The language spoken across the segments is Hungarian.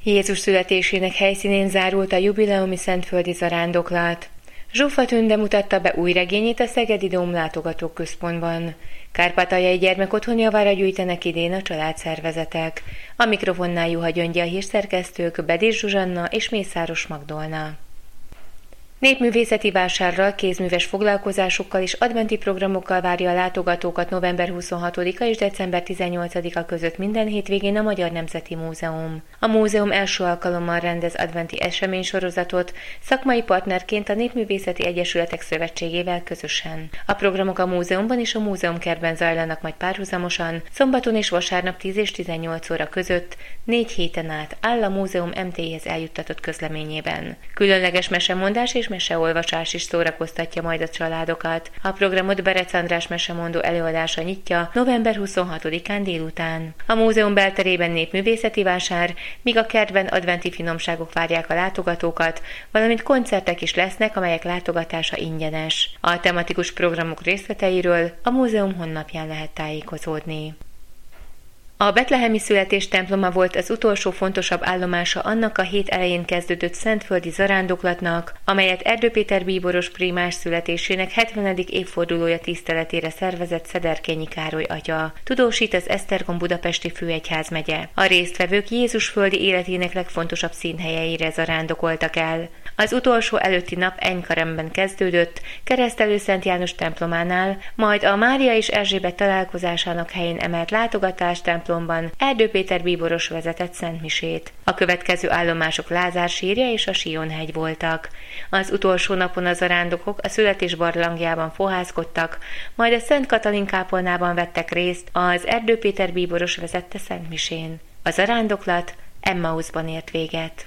Jézus születésének helyszínén zárult a jubileumi szentföldi zarándoklat. Zsuffa Tünde mutatta be új regényét a Szegedi Dóm látogatóközpontban. Kárpátaljai gyermekotthon javára gyűjtenek idén a családszervezetek. A mikrofonnál Juha Gyöngyi, a hírszerkesztők Bedér Zsuzsanna és Mészáros Magdolna. Népművészeti vásárral, kézműves foglalkozásokkal és adventi programokkal várja a látogatókat november 26-a és december 18-a között minden hétvégén a Magyar Nemzeti Múzeum. A múzeum első alkalommal rendez adventi eseménysorozatot, szakmai partnerként a Népművészeti Egyesületek Szövetségével közösen. A programok a múzeumban és a múzeumkertben zajlanak majd párhuzamosan, szombaton és vasárnap 10 és 18 óra között, 4 héten át áll a múzeum MT-hez eljuttatott közleményében. Különleges mesemondás és meseolvasás is szórakoztatja majd a családokat. A programot Berec András mesemondó előadása nyitja november 26-án délután. A múzeum belterében népművészeti vásár, míg a kertben adventi finomságok várják a látogatókat, valamint koncertek is lesznek, amelyek látogatása ingyenes. A tematikus programok részleteiről a múzeum honlapján lehet tájékozódni. A betlehemi születés temploma volt az utolsó fontosabb állomása annak a hét elején kezdődött szentföldi zarándoklatnak, amelyet Erdő Péter bíboros prímás születésének 70. évfordulója tiszteletére szervezett Szederkényi Károly atya. Tudósít az Esztergom budapesti főegyházmegye. A résztvevők Jézus földi életének legfontosabb színhelyeire zarándokoltak el. Az utolsó előtti nap Enykaremben kezdődött, Keresztelő Szent János templománál, majd a Mária és Erzsébet találkozásának helyén emelt látogatás templomban Erdő Péter bíboros vezetett szentmisét. A következő állomások Lázár sírja és a Sionhegy voltak. Az utolsó napon a zarándokok a születés barlangjában fohászkodtak, majd a Szent Katalin kápolnában vettek részt az Erdő Péter bíboros vezette szentmisén. A zarándoklat Emmauszban ért véget.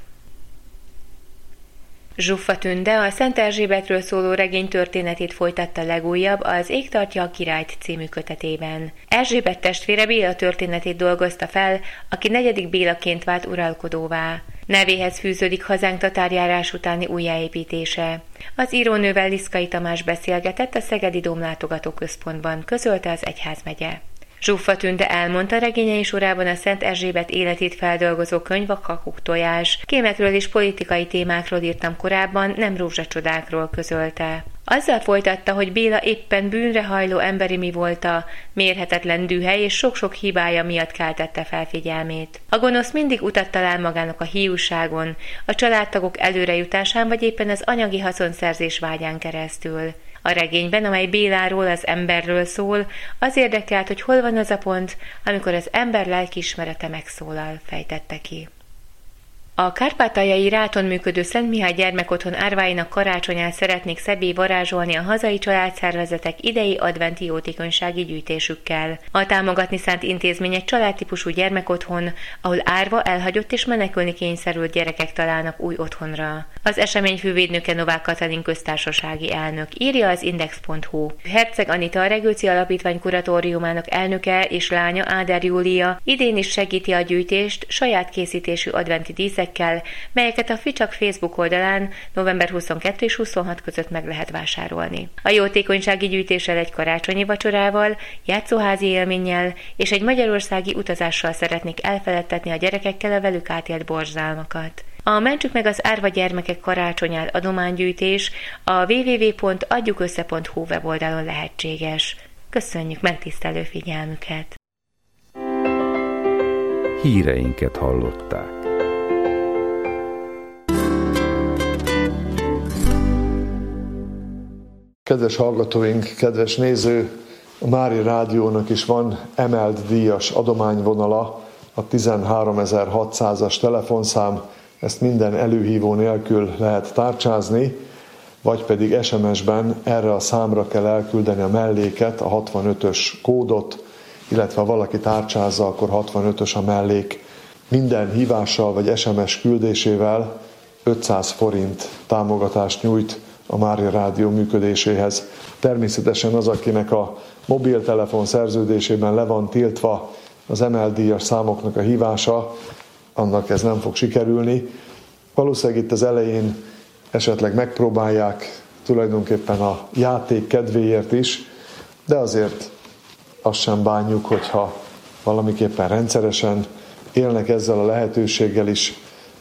Zsuffa Tünde a Szent Erzsébetről szóló regény történetét folytatta legújabb, az Ég tartja a királyt című kötetében. Erzsébet testvére Béla történetét dolgozta fel, aki 4. Bélaként vált uralkodóvá. Nevéhez fűződik hazánk tatárjárás utáni újjáépítése. Az írónővel Liszkai Tamás beszélgetett a Szegedi Dóm látogatóközpontban, közölte az egyházmegye. Zsuffa Tünde elmondta, regényei sorában a Szent Erzsébet életét feldolgozó könyv a Kakuktojás. Kémekről és politikai témákról írtam korábban, nem rózsacsodákról, közölte. Azzal folytatta, hogy Béla éppen bűnre hajló emberi mi volta, mérhetetlen dühe és sok-sok hibája miatt keltette fel figyelmét. A gonosz mindig utat talál magának a hiúságon, a családtagok előrejutásán vagy éppen az anyagi haszonszerzés vágyán keresztül. A regényben, amely Béláról, az emberről szól, az érdekelt, hogy hol van az a pont, amikor az ember lelkiismerete megszólal, fejtette ki. A kárpátaljai Ráton működő Szent Mihály gyermekotthon árváinak karácsonyát szeretnék szebbé varázsolni a hazai családszervezetek idei adventi jótékonysági gyűjtésükkel. A támogatni szánt intézmény egy családtípusú gyermekotthon, ahol árva, elhagyott és menekülni kényszerült gyerekek találnak új otthonra. Az esemény fővédnöke Novák Katalin köztársasági elnök, írja az Index.hu. Herceg Anita, a Regőci Alapítvány kuratóriumának elnöke és lánya Áder Júlia idén is segíti a gyűjtést saját készítésű adventi díszekkel, melyeket a Ficsak Facebook oldalán november 22 és 26 között meg lehet vásárolni. A jótékonysági gyűjtéssel egy karácsonyi vacsorával, játszóházi élménnyel és egy magyarországi utazással szeretnék elfeledtetni a gyerekekkel a velük átélt borzalmakat. A Mentsük meg az árva gyermekek karácsonyát adománygyűjtés a www.adjukössze.hu weboldalon lehetséges. Köszönjük megtisztelő figyelmüket! Híreinket hallották. Kedves hallgatóink, kedves néző, a Mária Rádiónak is van emelt díjas adományvonala, a 13600-as telefonszám, ezt minden előhívó nélkül lehet tárcsázni, vagy pedig SMS-ben erre a számra kell elküldeni a melléket, a 65-ös kódot, illetve ha valaki tárcsázza, akkor 65-ös a mellék. Minden hívással vagy SMS küldésével 500 forint támogatást nyújt a Mária Rádió működéséhez. Természetesen az, akinek a mobiltelefon szerződésében le van tiltva az emelt díjas számoknak a hívása, annak ez nem fog sikerülni. Valószínűleg itt az elején esetleg megpróbálják tulajdonképpen a játék kedvéért is, de azért azt sem bánjuk, hogyha valamiképpen rendszeresen élnek ezzel a lehetőséggel is,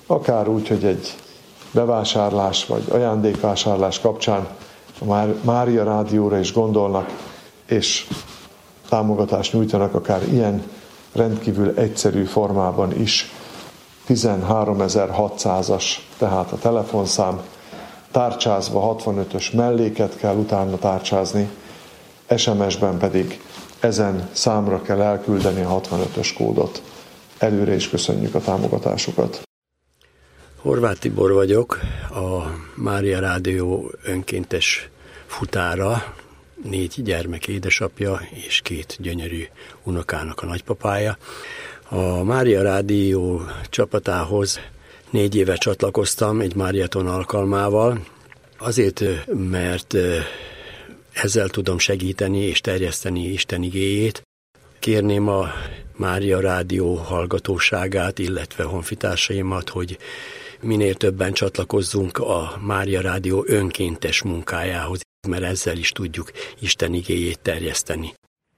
akár úgy, hogy egy bevásárlás vagy ajándékvásárlás kapcsán a Mária Rádióra is gondolnak, és támogatást nyújtanak akár ilyen rendkívül egyszerű formában is. 13.600-as tehát a telefonszám, tárcsázva 65-ös melléket kell utána tárcsázni, SMS-ben pedig ezen számra kell elküldeni a 65-ös kódot. Előre is köszönjük a támogatásukat. Horváth Tibor vagyok, a Mária Rádió önkéntes futára, 4 gyermek édesapja és 2 gyönyörű unokának a nagypapája. A Mária Rádió csapatához 4 éve csatlakoztam egy Máriaton alkalmával, azért, mert ezzel tudom segíteni és terjeszteni Isten igéjét. Kérném a Mária Rádió hallgatóságát, illetve honfitársaimat, hogy minél többen csatlakozzunk a Mária Rádió önkéntes munkájához, mert ezzel is tudjuk Isten igéjét terjeszteni.